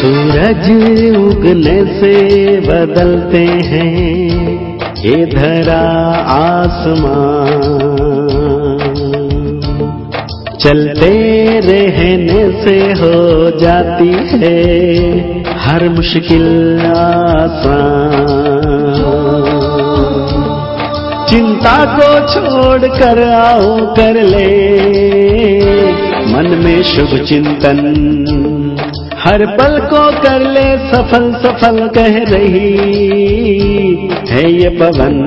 सूरज उगने से बदलते हैं ये धरा आसमान, चलते रहने से हो जाती है हर मुश्किल आसान। चिंता को छोड़ कर आओ कर ले मन में शुभ चिंतन, हर पल को कर ले सफल सफल कह रही है ये पवन।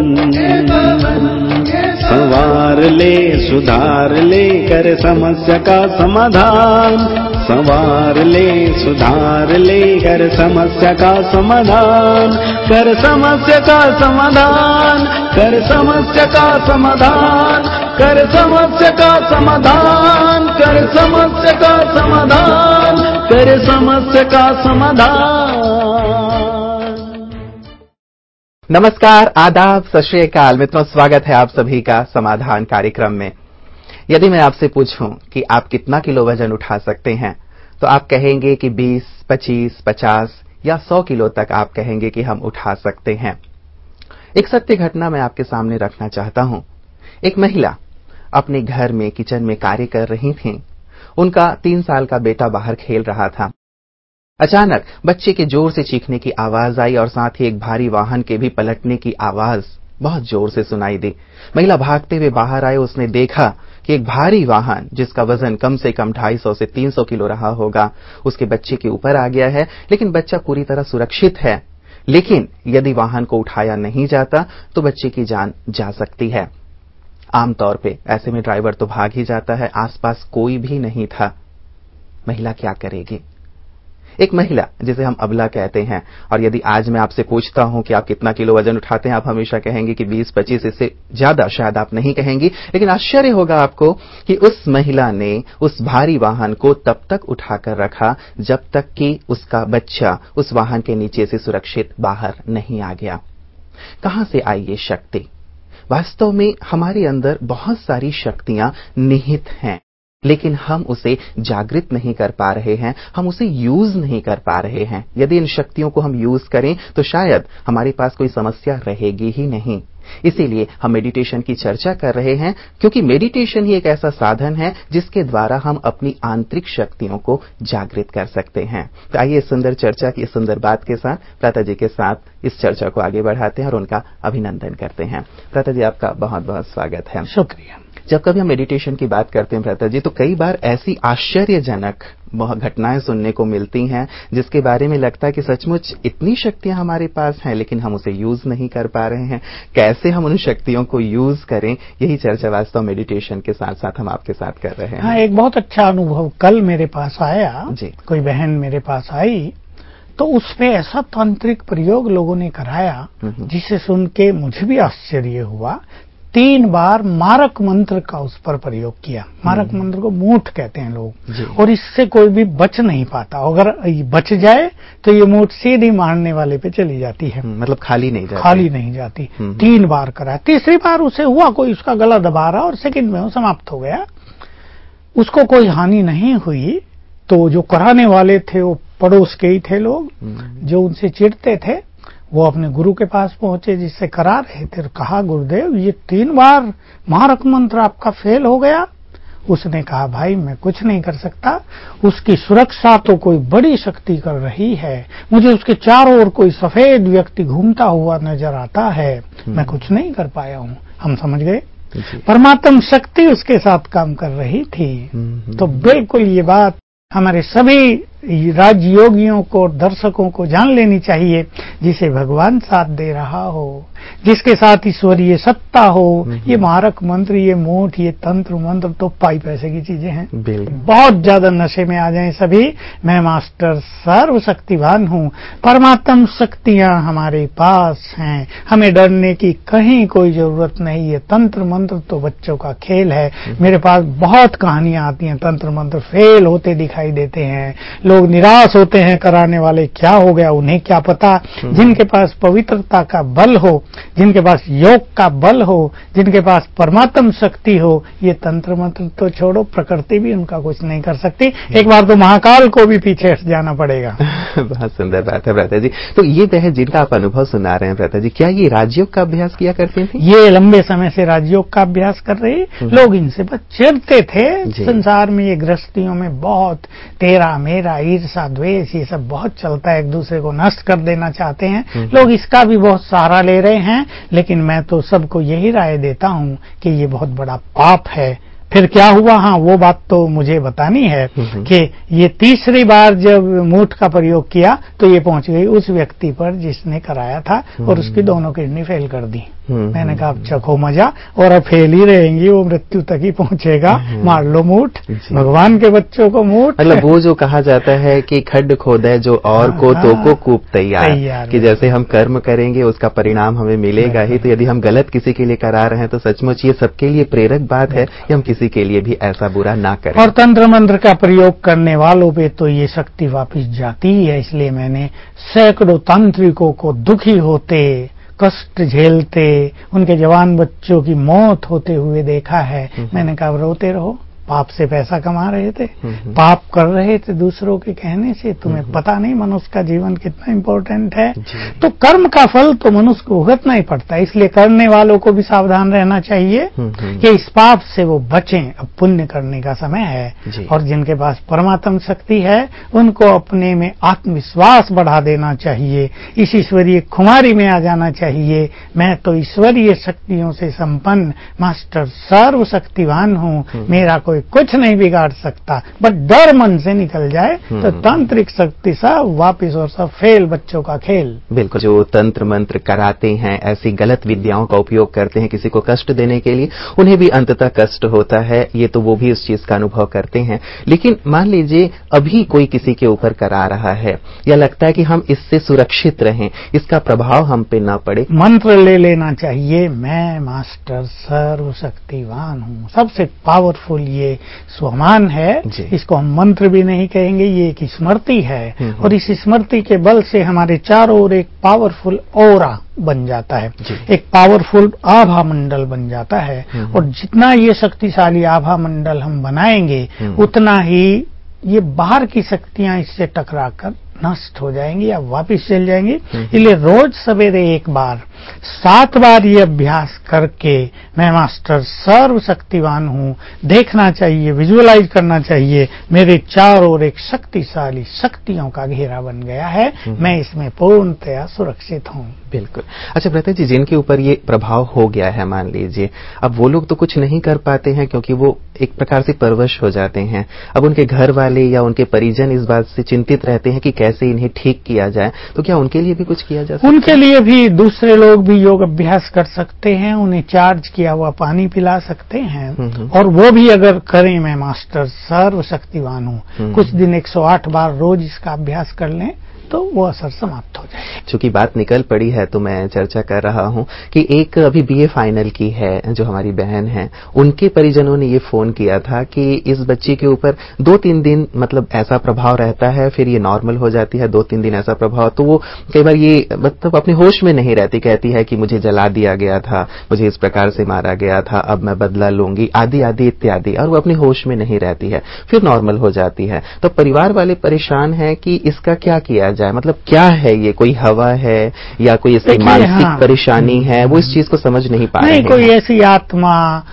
संवार ले सुधार ले कर समस्या का समाधान, संवार ले सुधार ले कर समस्या का समाधान, कर समस्या का समाधान, कर समस्या का समाधान, कर समस्या का समाधान, कर समस्या का समाधान, कर समस्या का समाधान। नमस्कार, आदाब, सत श्री अकाल मित्रों, स्वागत है आप सभी का समाधान कार्यक्रम में। यदि मैं आपसे पूछूं कि आप कितना किलो वजन उठा सकते हैं तो आप कहेंगे कि 20, 25, 50 या 100 किलो तक आप कहेंगे कि हम उठा सकते हैं। एक सत्य घटना मैं आपके सामने रखना चाहता हूं। एक महिला अपने घर में किचन में कार्य कर रही थी। उनका 3 साल का बेटा बाहर खेल रहा था। अचानक बच्चे के जोर से चीखने की आवाज आई और साथ ही एक भारी वाहन के भी पलटने की आवाज बहुत जोर से सुनाई दी। महिला भागते हुए बाहर आई। उसने देखा कि एक भारी वाहन जिसका वजन कम से कम 250 से 300 किलो रहा होगा उसके बच्चे के ऊपर आ गया है, लेकिन बच्चा पूरी तरह सुरक्षित है। लेकिन यदि वाहन को उठाया नहीं जाता तो बच्चे की जान जा सकती है। आमतौर पे ऐसे में ड्राइवर तो भाग ही जाता है। आसपास कोई भी नहीं था। महिला क्या करेगी? एक महिला जिसे हम अबला कहते हैं, और यदि आज मैं आपसे पूछता हूं कि आप कितना किलो वजन उठाते हैं, आप हमेशा कहेंगे कि 20, 25, इससे ज्यादा शायद आप नहीं कहेंगी। लेकिन आश्चर्य होगा आपको कि उस महिला ने उस भारी वाहन को तब तक उठाकर रखा जब तक कि उसका बच्चा उस वाहन के नीचे से सुरक्षित बाहर नहीं आ गया। कहां से आई ये शक्ति? वास्तव में हमारे अंदर बहुत सारी शक्तियां निहित हैं, लेकिन हम उसे जागृत नहीं कर पा रहे हैं, हम उसे यूज नहीं कर पा रहे हैं। यदि इन शक्तियों को हम यूज करें तो शायद हमारे पास कोई समस्या रहेगी ही नहीं। इसीलिए हम मेडिटेशन की चर्चा कर रहे हैं, क्योंकि मेडिटेशन ही एक ऐसा साधन है जिसके द्वारा हम अपनी आंतरिक शक्तियों को जागृत कर सकते हैं। तो आइए इस सुंदर चर्चा की इस सुंदर बात के साथ प्राता जी के साथ इस चर्चा को आगे बढ़ाते हैं और उनका अभिनंदन करते हैं। प्राता जी, आपका बहुत बहुत स्वागत है। शुक्रिया। जब कभी हम मेडिटेशन की बात करते हैं प्राता जी, तो कई बार ऐसी आश्चर्यजनक घटनाएं सुनने को मिलती हैं जिसके बारे में लगता है कि सचमुच इतनी शक्तियां हमारे पास हैं, लेकिन हम उसे यूज नहीं कर पा रहे हैं। कैसे हम उन शक्तियों को यूज करें, यही चर्चा वास्तव मेडिटेशन के साथ साथ हम आपके साथ कर रहे हैं। हाँ, एक बहुत अच्छा अनुभव कल मेरे पास आया जी। कोई बहन मेरे पास आई तो उस पे ऐसा तांत्रिक प्रयोग लोगों ने कराया जिसे सुन के मुझे भी आश्चर्य हुआ। 3 बार मारक मंत्र का उस पर प्रयोग किया। मारक मंत्र को मूठ कहते हैं लोग, और इससे कोई भी बच नहीं पाता। अगर बच जाए तो ये मूठ सीधी मारने वाले पे चली जाती है, मतलब खाली नहीं जाती। खाली नहीं जाती। 3 बार करा। तीसरी बार उसे हुआ कोई उसका गला दबा रहा और सेकंड में वो समाप्त हो गया। उसको कोई हानि नहीं हुई। तो जो कराने वाले थे वो पड़ोस के ही थे लोग जो उनसे चिढ़ते थे। वो अपने गुरु के पास पहुंचे जिससे करा रहे थे, कहा गुरुदेव ये 3 बार मारक मंत्र आपका फेल हो गया। उसने कहा भाई मैं कुछ नहीं कर सकता, उसकी सुरक्षा तो कोई बड़ी शक्ति कर रही है। मुझे उसके चारों ओर कोई सफेद व्यक्ति घूमता हुआ नजर आता है, मैं कुछ नहीं कर पाया हूँ। हम समझ गए परमात्म शक्ति उसके साथ काम कर रही थी। तो बिल्कुल ये बात हमारे सभी राजयोगियों को और दर्शकों को जान लेनी चाहिए। जिसे भगवान साथ दे रहा हो, जिसके साथ ईश्वरीय सत्ता हो, ये मारक मंत्र, ये मूठ, ये तंत्र मंत्र तो पाई पैसे की चीजें हैं। बहुत ज्यादा नशे में आ जाएं सभी। मैं मास्टर सर्वशक्तिवान हूँ, परमात्म शक्तियां हमारे पास हैं, हमें डरने की कहीं कोई जरूरत नहीं है। तंत्र मंत्र तो बच्चों का खेल है। मेरे पास बहुत कहानियां आती हैं, तंत्र मंत्र फेल होते दिखाई देते हैं। लोग निराश होते हैं, कराने वाले क्या हो गया उन्हें क्या पता। जिनके पास पवित्रता का बल हो, जिनके पास योग का बल हो, जिनके पास परमात्म शक्ति हो, ये तंत्र मंत्र तो छोड़ो, प्रकृति भी उनका कुछ नहीं कर सकती। एक बार तो महाकाल को भी पीछे हट जाना पड़ेगा। बहुत सुंदर बात है भ्राता जी। तो ये बहन जिनका आप अनुभव सुना रहे हैं भ्राता जी, क्या ये राजयोग का अभ्यास किया करते थे? ये लंबे समय से राजयोग का अभ्यास कर रहे, लोग इनसे बस चिढ़ते थे। संसार में ये गृहस्थियों में बहुत तेरा मेरा ईर्षा द्वेष ये सब बहुत चलता है, एक दूसरे को नष्ट कर देना चाहते हैं लोग। इसका भी बहुत सहारा ले रहे हैं, लेकिन मैं तो सबको यही राय देता हूं कि ये बहुत बड़ा पाप है। फिर क्या हुआ, हाँ वो बात तो मुझे बतानी है कि ये तीसरी बार जब मूठ का प्रयोग किया तो ये पहुंच गई उस व्यक्ति पर जिसने कराया था और उसकी दोनों किडनी फेल कर दी। मैंने कहा अब चखो मजा, और अब फेल ही रहेंगी, वो मृत्यु तक ही पहुंचेगा। मार लो मूठ, भगवान के बच्चों को मूठ। मतलब वो जो कहा जाता है कि खड्ड खोदे जो और को तो को कूप तैयार, कि जैसे हम कर्म करेंगे उसका परिणाम हमें मिलेगा ही। तो यदि हम गलत किसी के लिए करा रहे हैं तो सचमुच ये सबके लिए प्रेरक बात है कि हम किसी के लिए भी ऐसा बुरा ना करें। और तंत्र मंत्र का प्रयोग करने वालों पे तो ये शक्ति वापिस जाती ही है। इसलिए मैंने सैकड़ों तांत्रिकों को दुखी होते, कष्ट झेलते, उनके जवान बच्चों की मौत होते हुए देखा है। मैंने कहा रोते रहो, पाप से पैसा कमा रहे थे, पाप कर रहे थे दूसरों के कहने से। तुम्हें पता नहीं मनुष्य का जीवन कितना इम्पोर्टेंट है। तो कर्म का फल तो मनुष्य को भुगतना ही पड़ता है। इसलिए करने वालों को भी सावधान रहना चाहिए कि इस पाप से वो बचें। अब पुण्य करने का समय है, और जिनके पास परमात्म शक्ति है उनको अपने में आत्मविश्वास बढ़ा देना चाहिए, इस ईश्वरीय खुमारी में आ जाना चाहिए। मैं तो ईश्वरीय शक्तियों से संपन्न मास्टर सर्वशक्तिवान हूँ, मेरा कोई कुछ नहीं बिगाड़ सकता। बट डर मन से निकल जाए तो तांत्रिक शक्ति सब वापिस और सब फेल, बच्चों का खेल। बिल्कुल, जो तंत्र मंत्र कराते हैं, ऐसी गलत विद्याओं का उपयोग करते हैं किसी को कष्ट देने के लिए, उन्हें भी अंततः कष्ट होता है। ये तो वो भी उस चीज का अनुभव करते हैं। लेकिन मान लीजिए अभी कोई किसी के ऊपर करा रहा है, या लगता है कि हम इससे सुरक्षित रहें, इसका प्रभाव हम पे ना पड़े, मंत्र ले लेना चाहिए। मैं मास्टर सर्वशक्तिवान हूँ, सबसे पावरफुल ये स्वमान है। इसको हम मंत्र भी नहीं कहेंगे, ये एक स्मृति है। और इस स्मृति के बल से हमारे चारों ओर एक पावरफुल ऑरा बन जाता है, एक पावरफुल आभा मंडल बन जाता है। और जितना ये शक्तिशाली आभा मंडल हम बनाएंगे उतना ही ये बाहर की शक्तियां इससे टकराकर नष्ट हो जाएंगी या वापिस चल जाएंगी। इसलिए रोज सवेरे एक बार 7 बार ये अभ्यास करके मैं मास्टर सर्वशक्तिवान हूँ देखना चाहिए, विजुअलाइज करना चाहिए। मेरे चारों ओर एक शक्तिशाली शक्तियों का घेरा बन गया है, मैं इसमें पूर्णतया सुरक्षित हूँ। बिल्कुल। अच्छा भ्राता जी, जिनके ऊपर ये प्रभाव हो गया है, मान लीजिए अब वो लोग तो कुछ नहीं कर पाते हैं क्योंकि वो एक प्रकार से परवश हो जाते हैं। अब उनके घर वाले या उनके परिजन इस बात से चिंतित रहते हैं कि कैसे इन्हें ठीक किया जाए, तो क्या उनके लिए भी कुछ किया जा सकता है? उनके लिए भी दूसरे लोग भी योग अभ्यास कर सकते हैं, उन्हें चार्ज किया हुआ पानी पिला सकते हैं। और वो भी अगर करें, मैं मास्टर सर्वशक्तिवान हूँ, कुछ दिन 108 बार रोज इसका अभ्यास कर लें तो वो असर समाप्त हो जाए। चूंकि बात निकल पड़ी है तो मैं चर्चा कर रहा हूं कि एक अभी बीए फाइनल की है जो हमारी बहन है, उनके परिजनों ने ये फोन किया था कि इस बच्ची के ऊपर 2-3 दिन मतलब ऐसा प्रभाव रहता है, फिर ये नॉर्मल हो जाती है, 2-3 दिन ऐसा प्रभाव, तो वो कई बार ये मतलब अपने होश में नहीं रहती, कहती है कि मुझे जला दिया गया था, मुझे इस प्रकार से मारा गया था, अब मैं बदला लूंगी, आदि आदि इत्यादि, और वो अपने होश में नहीं रहती है, फिर नॉर्मल हो जाती है। तो परिवार वाले परेशान हैं कि इसका क्या किया जाए, मतलब क्या है ये, कोई हवा है या कोई इसकी मानसिक परेशानी है, वो इस चीज को समझ नहीं पा रहे हैं। नहीं, कोई ऐसी आत्मा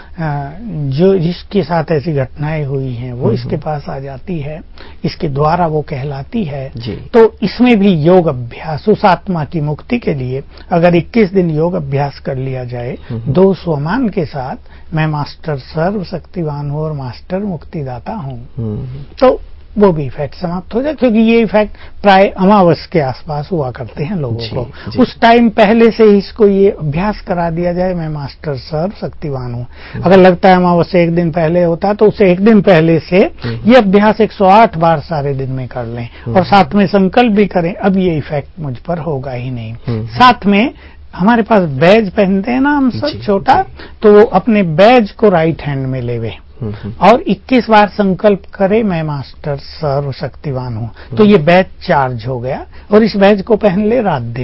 जो जिसके साथ ऐसी घटनाएं हुई हैं वो इसके पास आ जाती है, इसके द्वारा वो कहलाती है। तो इसमें भी योग अभ्यास, उस आत्मा की मुक्ति के लिए अगर 21 दिन योग अभ्यास कर लिया जाए 2 स्वमान के साथ, मैं मास्टर सर्वशक्तिवान हूँ और मास्टर मुक्तिदाता हूँ, तो वो भी इफेक्ट समाप्त हो जाए। क्योंकि ये इफेक्ट प्राय अमावस के आसपास हुआ करते हैं लोगों को। उस टाइम पहले से ही इसको ये अभ्यास करा दिया जाए, मैं मास्टर सर्वशक्तिवान हूँ। अगर लगता है अमावस से 1 दिन पहले होता है तो उसे 1 दिन पहले से ये अभ्यास 108 बार सारे दिन में कर लें और साथ में संकल्प भी करें, अब ये इफेक्ट मुझ पर होगा ही नहीं। साथ में हमारे पास बैज पहनते हैं ना हम सब छोटा, तो वो अपने बैज को राइट हैंड में लेवे और 21 बार संकल्प करे, मैं मास्टर सर्वशक्तिवान हूँ, तो ये बैज चार्ज हो गया और इस बैज को पहन ले रात दिन।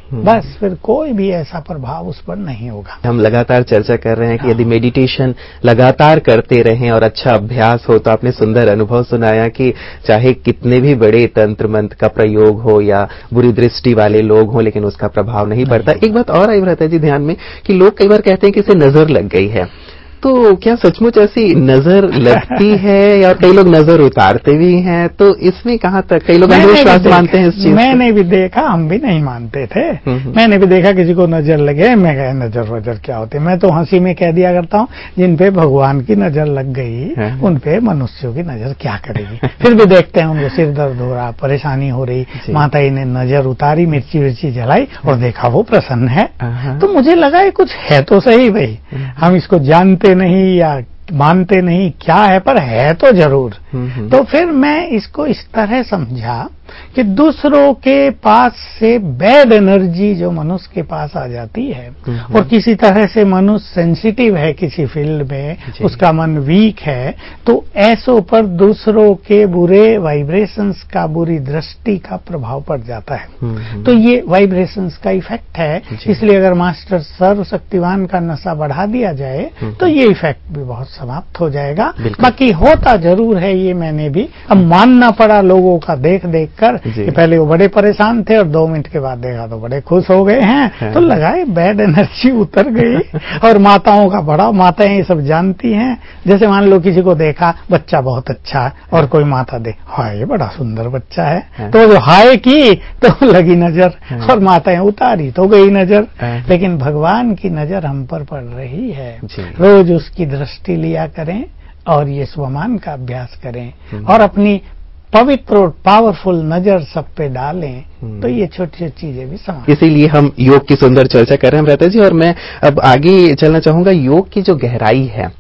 बस फिर कोई भी ऐसा प्रभाव उस पर नहीं होगा। हम लगातार चर्चा कर रहे हैं कि यदि मेडिटेशन लगातार करते रहें और अच्छा अभ्यास हो, तो आपने सुंदर अनुभव सुनाया कि चाहे कितने भी बड़े तंत्र मंत्र का प्रयोग हो या बुरी दृष्टि वाले लोग हों, लेकिन उसका प्रभाव नहीं पड़ता। एक बात और आई रहता है जी ध्यान में कि लोग कई बार कहते हैं कि इसे नजर लग गई है, तो क्या सचमुच ऐसी नजर लगती है या कई लोग नजर उतारते भी हैं? तो इसमें कहाँ तक कई लोग अंधविश्वास मानते हैं इस चीज? मैंने भी देखा, हम भी नहीं मानते थे। मैंने भी देखा किसी को नजर लगे, मैं कहा नजर वजर क्या होती है। मैं तो हंसी में कह दिया करता हूँ, जिन पे भगवान की नजर लग गई उन पे मनुष्यों की नजर क्या करेगी। फिर भी देखते हैं उनको सिर दर्द हो रहा, परेशानी हो रही, माता जी ने नजर उतारी, मिर्ची विर्ची जलाई और देखा वो प्रसन्न है। तो मुझे लगा ये कुछ है तो सही भाई, हम इसको जानते नहीं या मानते नहीं क्या है, पर है तो जरूर। तो फिर मैं इसको इस तरह समझा कि दूसरों के पास से बैड एनर्जी जो मनुष्य के पास आ जाती है और किसी तरह से मनुष्य सेंसिटिव है किसी फील्ड में, उसका मन वीक है, तो ऐसों पर दूसरों के बुरे वाइब्रेशंस का, बुरी दृष्टि का प्रभाव पड़ जाता है। तो ये वाइब्रेशंस का इफेक्ट है। इसलिए अगर मास्टर सर्वशक्तिवान का नशा बढ़ा दिया जाए तो ये इफेक्ट भी बहुत समाप्त हो जाएगा। बाकी होता जरूर है, ये मैंने भी अब मानना पड़ा लोगों का देख देख कर कि पहले वो बड़े परेशान थे और 2 मिनट के बाद देखा तो बड़े खुश हो गए हैं। तो लगाए बैड एनर्जी उतर गई। और माताओं का बड़ा, माताएं ये सब जानती हैं। जैसे मान लो किसी को देखा बच्चा बहुत अच्छा है और कोई माता दे हाय बड़ा सुंदर बच्चा है, तो जो हाय की तो लगी नजर और माताएं उतारी तो गई नजर। लेकिन भगवान की नजर हम पर पड़ रही है। रोज उसकी दृष्टि लिया करें और ये स्वमान का अभ्यास करें और अपनी पवित्र और पावरफुल नजर सब पे डालें, तो ये छोटी छोटी चीजें भी समाप्त। इसीलिए हम योग की सुंदर चर्चा कर रहे हैं रहते जी। और मैं अब आगे चलना चाहूंगा, योग की जो गहराई है।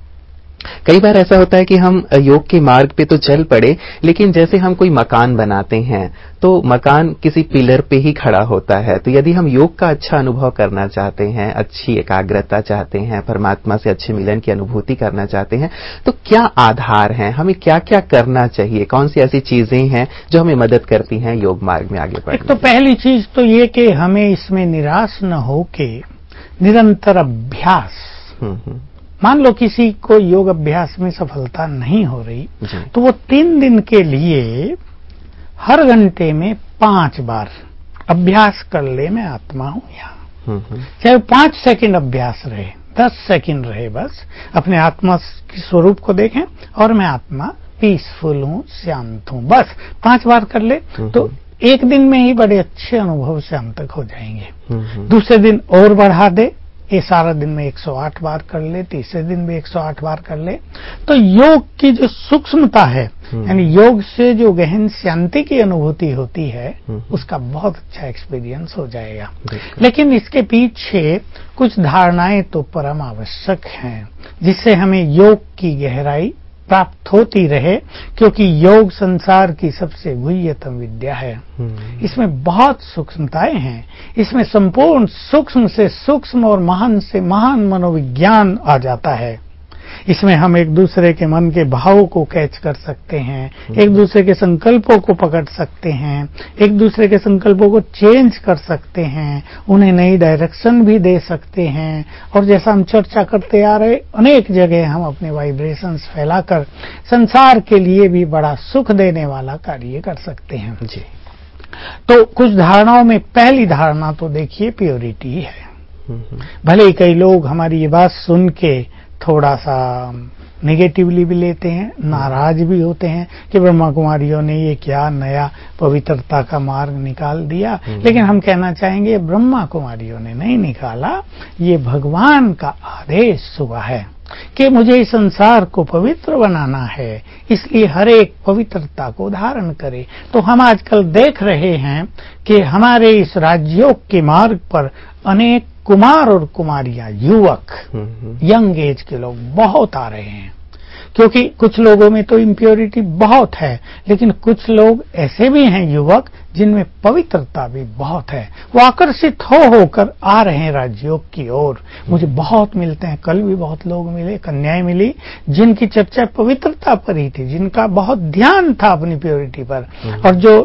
कई बार ऐसा होता है कि हम योग के मार्ग पे तो चल पड़े, लेकिन जैसे हम कोई मकान बनाते हैं तो मकान किसी पिलर पे ही खड़ा होता है। तो यदि हम योग का अच्छा अनुभव करना चाहते हैं, अच्छी एकाग्रता चाहते हैं, परमात्मा से अच्छे मिलन की अनुभूति करना चाहते हैं, तो क्या आधार हैं, हमें क्या क्या करना चाहिए, कौन सी ऐसी चीजें हैं जो हमें मदद करती हैं योग मार्ग में आगे बढ़ने? तो पहली चीज तो ये कि हमें इसमें निराश न होके निरंतर अभ्यास। मान लो किसी को योग अभ्यास में सफलता नहीं हो रही, तो वो 3 दिन के लिए हर घंटे में 5 बार अभ्यास कर ले, मैं आत्मा हूं यहाँ। चाहे 5 सेकंड अभ्यास रहे, 10 सेकंड रहे, बस अपने आत्मा के स्वरूप को देखें और मैं आत्मा पीसफुल हूं, शांत हूं, बस 5 बार कर ले तो एक दिन में ही बड़े अच्छे अनुभव से हम तक हो जाएंगे। दूसरे दिन और बढ़ा दे, ये सारा दिन में 108 बार कर ले, तीसरे दिन भी 108 बार कर ले। तो योग की जो सूक्ष्मता है, यानी योग से जो गहन शांति की अनुभूति होती है, उसका बहुत अच्छा एक्सपीरियंस हो जाएगा। लेकिन इसके पीछे कुछ धारणाएं तो परम आवश्यक हैं, जिससे हमें योग की गहराई प्राप्त होती रहे, क्योंकि योग संसार की सबसे गुह्यतम विद्या है। इसमें बहुत सूक्ष्मताएं हैं, इसमें संपूर्ण सूक्ष्म से सूक्ष्म और महान से महान मनोविज्ञान आ जाता है। इसमें हम एक दूसरे के मन के भावों को कैच कर सकते हैं, एक दूसरे के संकल्पों को पकड़ सकते हैं, एक दूसरे के संकल्पों को चेंज कर सकते हैं, उन्हें नई डायरेक्शन भी दे सकते हैं। और जैसा हम चर्चा करते आ रहे, अनेक जगह हम अपने वाइब्रेशंस फैलाकर संसार के लिए भी बड़ा सुख देने वाला कार्य कर सकते हैं जी। तो कुछ धारणाओं में पहली धारणा तो देखिए प्योरिटी है। भले ही कई लोग हमारी ये बात सुन के थोड़ा सा नेगेटिवली भी लेते हैं, नाराज भी होते हैं कि ब्रह्मा कुमारियों ने ये क्या नया पवित्रता का मार्ग निकाल दिया। लेकिन हम कहना चाहेंगे ब्रह्मा कुमारियों ने नहीं निकाला, ये भगवान का आदेश हुआ है कि मुझे इस संसार को पवित्र बनाना है, इसलिए हर एक पवित्रता को धारण करे। तो हम आजकल देख रहे हैं कि हमारे इस राजयोग के मार्ग पर अनेक कुमार और कुमारियां, युवक, यंग एज के लोग बहुत आ रहे हैं, क्योंकि कुछ लोगों में तो इम्प्योरिटी बहुत है, लेकिन कुछ लोग ऐसे भी हैं युवक जिनमें पवित्रता भी बहुत है। वो आकर्षित होकर आ रहे हैं राजयोग की ओर। मुझे बहुत मिलते हैं, कल भी बहुत लोग मिले, कन्याएं मिली जिनकी चर्चा पवित्रता पर ही थी, जिनका बहुत ध्यान था अपनी प्योरिटी पर, और जो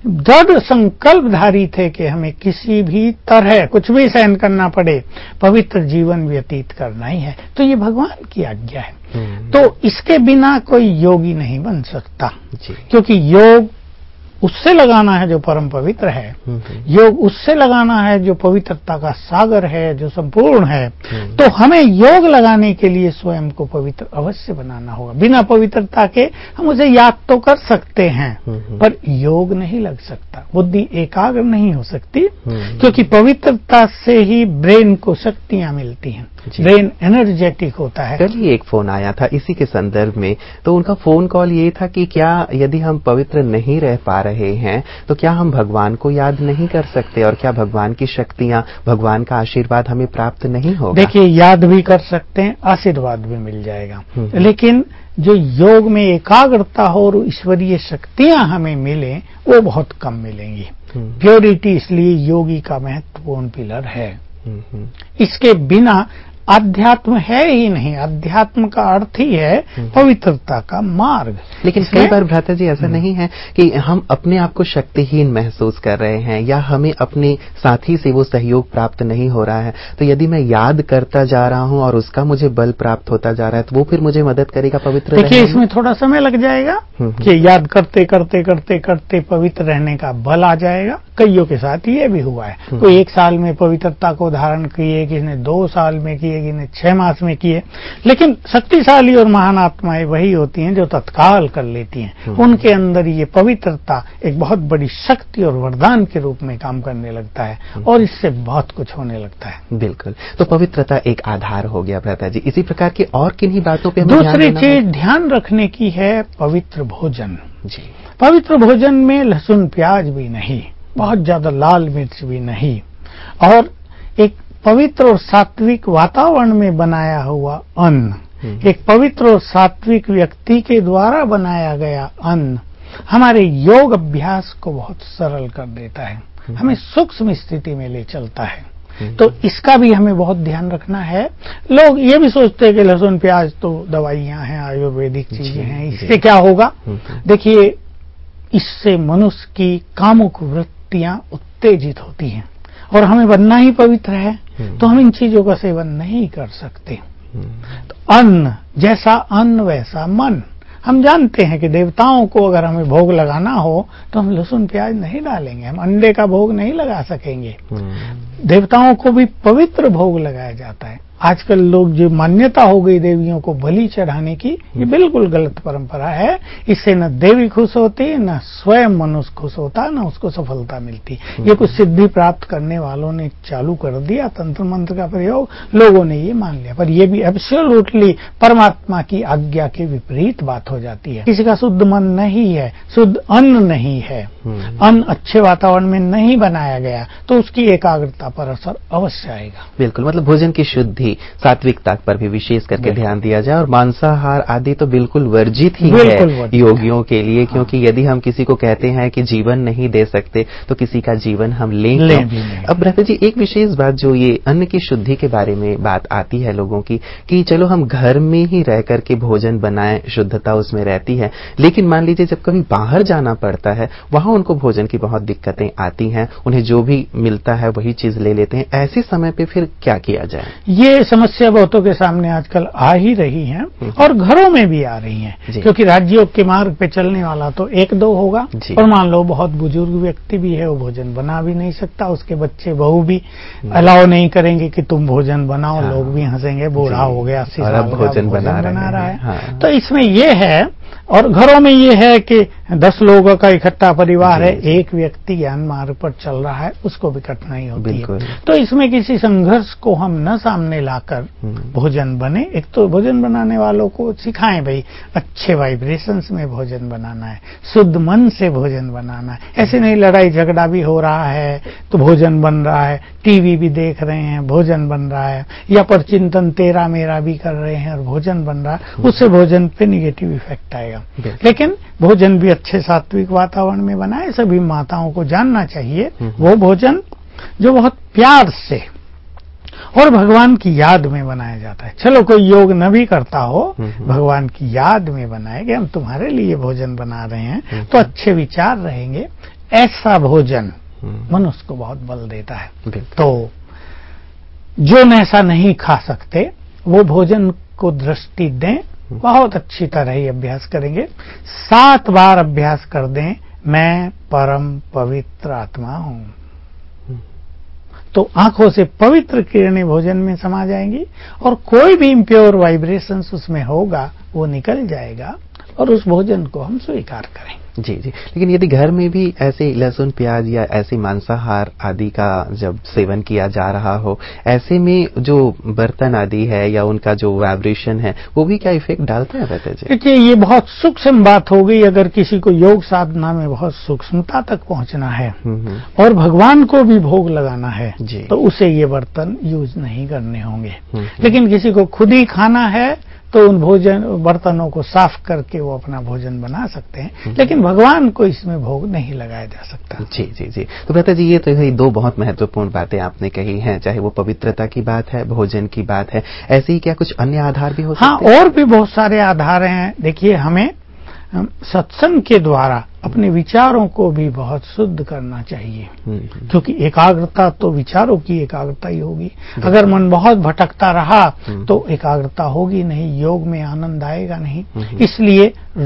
दृढ़ संकल्पधारी थे कि हमें किसी भी तरह कुछ भी सहन करना पड़े, पवित्र जीवन व्यतीत करना ही है। तो ये भगवान की आज्ञा है। तो इसके बिना कोई योगी नहीं बन सकता, क्योंकि योग उससे लगाना है जो परम पवित्र है, योग उससे लगाना है जो पवित्रता का सागर है, जो संपूर्ण है। तो हमें योग लगाने के लिए स्वयं को पवित्र अवश्य बनाना होगा। बिना पवित्रता के हम उसे याद तो कर सकते हैं, पर योग नहीं लग सकता, बुद्धि एकाग्र नहीं हो सकती, क्योंकि पवित्रता से ही ब्रेन को शक्तियां मिलती हैं, ब्रेन एनर्जेटिक होता है। कल ही एक फोन आया था इसी के संदर्भ में, तो उनका फोन कॉल ये था कि क्या यदि हम पवित्र नहीं रह पा रहे हैं तो क्या हम भगवान को याद नहीं कर सकते, और क्या भगवान की शक्तियां, भगवान का आशीर्वाद हमें प्राप्त नहीं होगा? देखिए, याद भी कर सकते हैं, आशीर्वाद भी मिल जाएगा, लेकिन जो योग में एकाग्रता हो और ईश्वरीय शक्तियां हमें मिले वो बहुत कम मिलेंगी। प्योरिटी इसलिए योगी का महत्वपूर्ण पिलर है। इसके बिना अध्यात्म है ही नहीं। अध्यात्म का अर्थ ही है पवित्रता का मार्ग। लेकिन कई बार भ्राता जी ऐसा नहीं है कि हम अपने आप को शक्तिहीन महसूस कर रहे हैं, या हमें अपने साथी से वो सहयोग प्राप्त नहीं हो रहा है, तो यदि मैं याद करता जा रहा हूं और उसका मुझे बल प्राप्त होता जा रहा है, तो वो फिर मुझे मदद करेगा पवित्र रहने में? देखिए, इसमें थोड़ा समय लग जाएगा कि याद करते करते करते करते पवित्र रहने का बल आ जाएगा। कईयों के साथ ये भी हुआ है, कोई 1 साल में पवित्रता को धारण किए, किसी ने 2 साल में किए, किसी ने 6 मास में किए। लेकिन शक्तिशाली और महान आत्माएं वही होती हैं जो तत्काल कर लेती हैं। उनके अंदर ये पवित्रता एक बहुत बड़ी शक्ति और वरदान के रूप में काम करने लगता है, और इससे बहुत कुछ होने लगता है। बिल्कुल। तो पवित्रता एक आधार हो गया भ्राता जी। इसी प्रकार की और किन्हीं बातों पे दूसरी चीज ध्यान रखने की है पवित्र भोजन। जी। पवित्र भोजन में लहसुन प्याज भी नहीं, बहुत ज्यादा लाल मिर्च भी नहीं, और एक पवित्र और सात्विक वातावरण में बनाया हुआ अन्न, एक पवित्र और सात्विक व्यक्ति के द्वारा बनाया गया अन्न हमारे योग अभ्यास को बहुत सरल कर देता है, हमें सूक्ष्म स्थिति में ले चलता है। तो इसका भी हमें बहुत ध्यान रखना है। लोग ये भी सोचते हैं कि लहसुन प्याज तो दवाइयां हैं, आयुर्वेदिक चीजें हैं, इससे क्या होगा? देखिए, इससे मनुष्य की कामुक वृत्तियां उत्तेजित होती हैं, और हमें बनना ही पवित्र है, तो हम इन चीजों का सेवन नहीं कर सकते। तो अन्न जैसा अन्न वैसा मन। हम जानते हैं कि देवताओं को अगर हमें भोग लगाना हो तो हम लहसुन प्याज नहीं डालेंगे, हम अंडे का भोग नहीं लगा सकेंगे। देवताओं को भी पवित्र भोग लगाया जाता है। आजकल लोग जो मान्यता हो गई देवियों को बलि चढ़ाने की, ये बिल्कुल गलत परंपरा है। इससे न देवी खुश होती, न स्वयं मनुष्य खुश होता, न उसको सफलता मिलती। ये कुछ सिद्धि प्राप्त करने वालों ने चालू कर दिया, तंत्र मंत्र का प्रयोग, लोगों ने ये मान लिया, पर ये भी एब्सोल्युटली परमात्मा की आज्ञा के विपरीत बात हो जाती है। किसी का शुद्ध मन नहीं है, शुद्ध अन्न नहीं है, अन्न अच्छे वातावरण में नहीं बनाया गया, तो उसकी एकाग्रता पर असर अवश्य आएगा। बिल्कुल, मतलब भोजन की शुद्धि, सात्विकता पर भी विशेष करके ध्यान दिया जाए, और मांसाहार आदि तो बिल्कुल वर्जित ही है योगियों के लिए। क्योंकि यदि हम किसी को कहते हैं कि जीवन नहीं दे सकते, तो किसी का जीवन हम लेंगे। अब भ्राता जी, एक विशेष बात जो ये अन्न की शुद्धि के बारे में बात आती है लोगों की, कि चलो हम घर में ही रह करके भोजन बनाएं, शुद्धता उसमें रहती है, लेकिन मान लीजिए जब कभी बाहर जाना पड़ता है, वहां उनको भोजन की बहुत दिक्कतें आती हैं, उन्हें जो भी मिलता है वही चीज ले लेते हैं। ऐसे समय पे फिर क्या किया जाए? ये समस्या बहुतों के सामने आजकल आ ही रही है, और घरों में भी आ रही है, क्योंकि राज्यों के मार्ग पे चलने वाला तो 1-2 होगा, और मान लो बहुत बुजुर्ग व्यक्ति भी है, वो भोजन बना भी नहीं सकता, उसके बच्चे बहू भी अलाउ नहीं करेंगे कि तुम भोजन बनाओ। लोग भी हंसेंगे, बूढ़ा हो गया, 80 साल का भोजन बना रहा है। तो इसमें ये है, और घरों में ये है कि 10 लोगों का इकट्ठा परिवार है, एक व्यक्ति ज्ञान मार्ग पर चल रहा है, उसको भी कठिनाई होती है। तो इसमें किसी संघर्ष को हम न सामने लाकर भोजन बने। एक तो भोजन बनाने वालों को सिखाएं, भाई अच्छे वाइब्रेशंस में भोजन बनाना है, शुद्ध मन से भोजन बनाना है। ऐसे नहीं लड़ाई झगड़ा भी हो रहा है तो भोजन बन रहा है, टीवी भी देख रहे हैं भोजन बन रहा है, या पर चिंतन तेरा मेरा भी कर रहे हैं और भोजन बन रहा है, उससे भोजन पे निगेटिव इफेक्ट आएगा। लेकिन भोजन भी अच्छे सात्विक वातावरण में बनाए। सभी माताओं को जानना चाहिए वो भोजन जो बहुत प्यार से और भगवान की याद में बनाया जाता है। चलो कोई योग न भी करता हो, भगवान की याद में बनाए कि हम तुम्हारे लिए भोजन बना रहे हैं, तो अच्छे विचार रहेंगे, ऐसा भोजन मनुष्य को बहुत बल देता है। तो जो ऐसा नहीं खा सकते वो भोजन को दृष्टि दें, बहुत अच्छी तरह ही अभ्यास करेंगे। 7 बार अभ्यास कर दें, मैं परम पवित्र आत्मा हूं, तो आंखों से पवित्र किरणें भोजन में समा जाएंगी और कोई भी इम्प्योर वाइब्रेशंस उसमें होगा वो निकल जाएगा और उस भोजन को हम स्वीकार करें। जी जी। लेकिन यदि घर में भी ऐसे लहसुन प्याज या ऐसे मांसाहार आदि का जब सेवन किया जा रहा हो, ऐसे में जो बर्तन आदि है या उनका जो वाइब्रेशन है वो भी क्या इफेक्ट डालते हैं रहते जी? देखिए, ये बहुत सूक्ष्म बात हो गई। अगर किसी को योग साधना में बहुत सूक्ष्मता तक पहुंचना है और भगवान को भी भोग लगाना है तो उसे ये बर्तन यूज नहीं करने होंगे। लेकिन किसी को खुद ही खाना है तो उन बर्तनों को साफ करके वो अपना भोजन बना सकते हैं, लेकिन भगवान को इसमें भोग नहीं लगाया जा सकता। जी जी जी। तो भ्राता जी, ये तो है 2 बहुत महत्वपूर्ण बातें आपने कही हैं, चाहे वो पवित्रता की बात है, भोजन की बात है। ऐसे ही क्या कुछ अन्य आधार भी हो सकते हैं? हाँ, और भी बहुत सारे आधार हैं। देखिए, हमें सत्संग के द्वारा अपने विचारों को भी बहुत शुद्ध करना चाहिए, क्योंकि एकाग्रता तो विचारों की एकाग्रता ही होगी। अगर मन बहुत भटकता रहा तो एकाग्रता होगी नहीं, योग में आनंद आएगा नहीं। इसलिए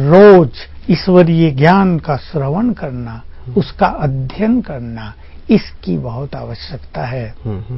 रोज ईश्वरीय ज्ञान का श्रवण करना, उसका अध्ययन करना, इसकी बहुत आवश्यकता है।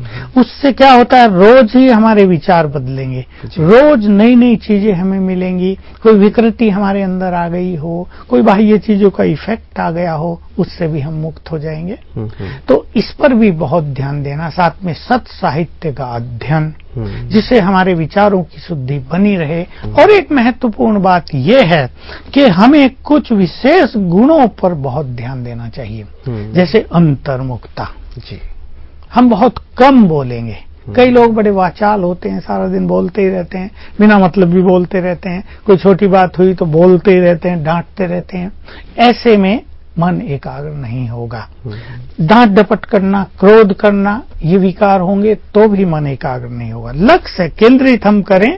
उससे क्या होता है, रोज ही हमारे विचार बदलेंगे, रोज नई नई चीजें हमें मिलेंगी। कोई विकृति हमारे अंदर आ गई हो, कोई बाह्य चीजों का इफेक्ट आ गया हो, उससे भी हम मुक्त हो जाएंगे। तो इस पर भी बहुत ध्यान देना। साथ में सत साहित्य का अध्ययन, जिससे हमारे विचारों की शुद्धि बनी रहे। और एक महत्वपूर्ण बात यह है कि हमें कुछ विशेष गुणों पर बहुत ध्यान देना चाहिए, जैसे अंतर्मुखता। जी, हम बहुत कम बोलेंगे। कई लोग बड़े वाचाल होते हैं, सारा दिन बोलते ही रहते हैं, बिना मतलब भी बोलते रहते हैं। कोई छोटी बात हुई तो बोलते ही रहते हैं, डांटते रहते हैं। ऐसे में मन एकाग्र नहीं होगा। डांट डपट करना, क्रोध करना, ये विकार होंगे तो भी मन एकाग्र नहीं होगा। लक्ष्य केंद्रित हम करें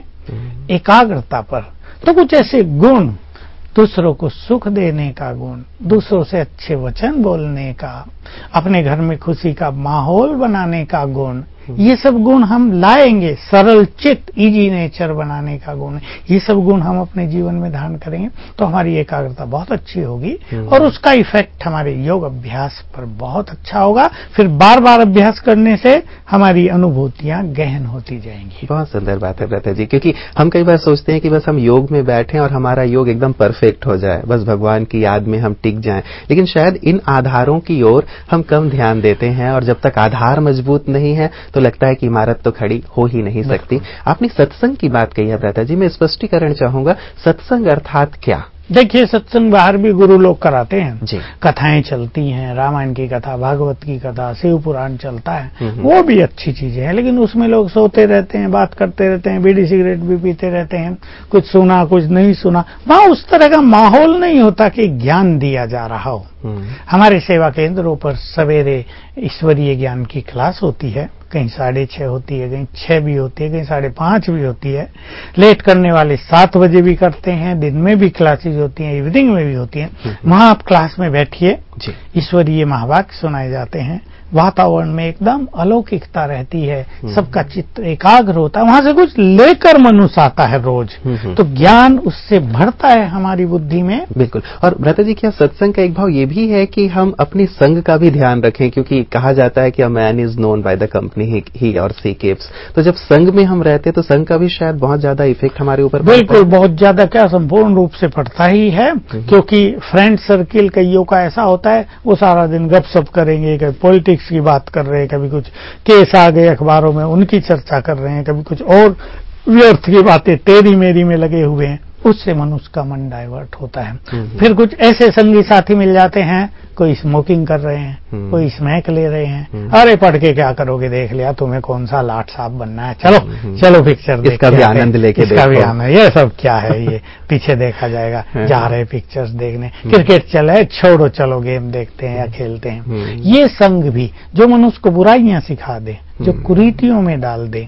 एकाग्रता पर, तो कुछ ऐसे गुण, दूसरों को सुख देने का गुण, दूसरों से अच्छे वचन बोलने का, अपने घर में खुशी का माहौल बनाने का गुण, ये सब गुण हम लाएंगे। सरल चित्त, इजी नेचर बनाने का गुण, ये सब गुण हम अपने जीवन में धारण करेंगे तो हमारी एकाग्रता बहुत अच्छी होगी और उसका इफेक्ट हमारे योग अभ्यास पर बहुत अच्छा होगा। फिर बार बार अभ्यास करने से हमारी अनुभूतियां गहन होती जाएंगी। बहुत सुंदर बात है भ्राता जी, क्योंकि हम कई बार सोचते हैं कि बस हम योग में बैठें और हमारा योग एकदम परफेक्ट हो जाए, बस भगवान की याद में हम टिक जाएं। लेकिन शायद इन आधारों की ओर हम कम ध्यान देते हैं और जब तक आधार मजबूत नहीं है तो लगता है कि इमारत तो खड़ी हो ही नहीं सकती। आपने सत्संग की बात कही है भ्राता जी, मैं स्पष्टीकरण चाहूंगा, सत्संग अर्थात क्या? देखिए, सत्संग बाहर भी गुरु लोग कराते हैं जी। कथाएं चलती हैं, रामायण की कथा, भागवत की कथा, शिव पुराण चलता है, वो भी अच्छी चीजें हैं। लेकिन उसमें लोग सोते रहते हैं, बात करते रहते हैं, बीड़ी सिगरेट भी पीते रहते हैं, कुछ सुना कुछ नहीं सुना। वहां उस तरह का माहौल नहीं होता कि ज्ञान दिया जा रहा हो। हमारे सेवा केंद्रों पर सवेरे ईश्वरीय ज्ञान की क्लास होती है, कहीं 6:30 होती है, कहीं 6 भी होती है, कहीं 5:30 भी होती है। लेट करने वाले 7 बजे भी करते हैं, दिन में भी क्लासेज होती हैं, इवनिंग में भी होती हैं। वहां आप क्लास में बैठिए, ईश्वरीय महावाक्य सुनाए जाते हैं, वातावरण में एकदम अलौकिकता रहती है, सबका चित्त एकाग्र होता है। वहां से कुछ लेकर मनुष्य आता है रोज, तो ज्ञान उससे बढ़ता है हमारी बुद्धि में। बिल्कुल। और भ्राता जी, क्या सत्संग का एक भाव ये भी है कि हम अपनी संग का भी ध्यान रखें, क्योंकि कहा जाता है कि a man is known by the company he or she keeps. तो जब संग में हम रहते हैं तो संग का भी शायद बहुत ज्यादा इफेक्ट हमारे ऊपर बिल्कुल, बहुत ज्यादा, क्या संपूर्ण रूप से पड़ता ही है। क्योंकि फ्रेंड सर्किल कईयों का ऐसा होता है, वो सारा दिन गपशप करेंगे, कभी पॉलिटिक्स की बात कर रहे हैं, कभी कुछ केस आ गए अखबारों में उनकी चर्चा कर रहे हैं, कभी कुछ और व्यर्थ की बातें तेरी मेरी में लगे हुए हैं। उससे मनुष्य का मन डाइवर्ट होता है। फिर कुछ ऐसे संगी साथी मिल जाते हैं, कोई स्मोकिंग कर रहे हैं, कोई स्मैक ले रहे हैं। अरे पढ़ के क्या करोगे, देख लिया, तुम्हें कौन सा लाट साहब बनना है, चलो चलो पिक्चर इसका भी आनंद लेके इसका भी आनंद, ये सब क्या है, ये पीछे देखा जाएगा, जा रहे पिक्चर्स देखने, क्रिकेट चले, छोड़ो चलो गेम देखते हैं या खेलते हैं। ये संग भी जो मनुष्य को बुराइयां सिखा दे, जो कुरीतियों में डाल दे,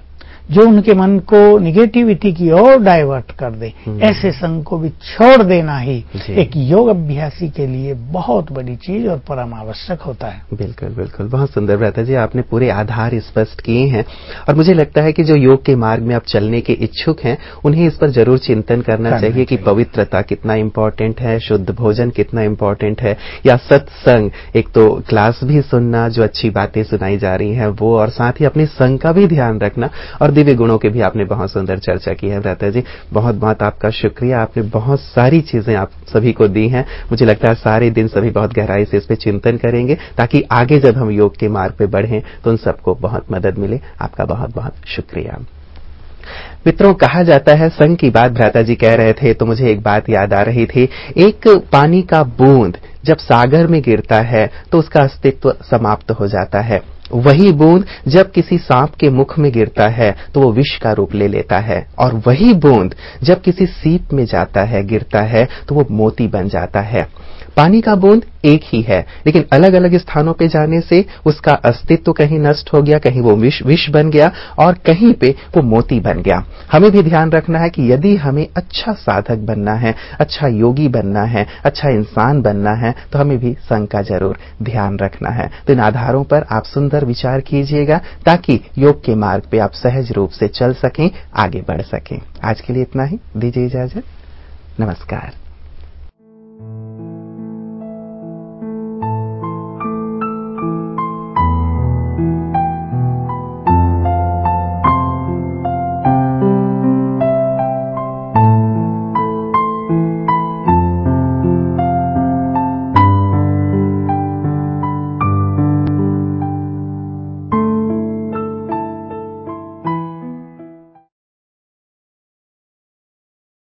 जो उनके मन को निगेटिविटी की ओर डाइवर्ट कर दे, ऐसे संग को भी छोड़ देना ही एक योग अभ्यासी के लिए बहुत बड़ी चीज और परम आवश्यक होता है। बिल्कुल बिल्कुल, बहुत सुंदर भ्राता जी, आपने पूरे आधार स्पष्ट किए हैं। और मुझे लगता है कि जो योग के मार्ग में आप चलने के इच्छुक हैं, उन्हें इस पर जरूर चिंतन करना चाहिए कि पवित्रता कितना इम्पोर्टेंट है, शुद्ध भोजन कितना इम्पोर्टेंट है, या सत्संग, एक तो क्लास भी सुनना, जो अच्छी बातें सुनाई जा रही हैं वो, और साथ ही अपने संग का भी ध्यान रखना, और दिव्य गुणों की भी आपने बहुत सुंदर चर्चा की है भ्राता जी। बहुत बहुत आपका शुक्रिया, आपने बहुत सारी चीजें आप सभी को दी हैं। मुझे लगता है सारे दिन सभी बहुत गहराई से इस पे चिंतन करेंगे, ताकि आगे जब हम योग के मार्ग पे बढ़ें तो उन सबको बहुत मदद मिले। आपका बहुत बहुत शुक्रिया। मित्रों, कहा जाता है, संग की बात भ्राता जी कह रहे थे तो मुझे एक बात याद आ रही थी। एक पानी का बूंद जब सागर में गिरता है तो उसका अस्तित्व समाप्त हो जाता है। वही बूंद जब किसी सांप के मुख में गिरता है तो वो विष का रूप ले लेता है, और वही बूंद जब किसी सीप में जाता है, गिरता है, तो वो मोती बन जाता है। पानी का बूंद एक ही है, लेकिन अलग अलग स्थानों पे जाने से उसका अस्तित्व कहीं नष्ट हो गया, कहीं वो विष बन गया, और कहीं पे वो मोती बन गया। हमें भी ध्यान रखना है कि यदि हमें अच्छा साधक बनना है, अच्छा योगी बनना है, अच्छा इंसान बनना है, तो हमें भी संग का जरूर ध्यान रखना है। तो इन आधारों पर आप सुंदर विचार कीजिएगा, ताकि योग के मार्ग पे आप सहज रूप से चल सकें, आगे बढ़ सकें। आज के लिए इतना ही, दीजिए इजाजत। नमस्कार।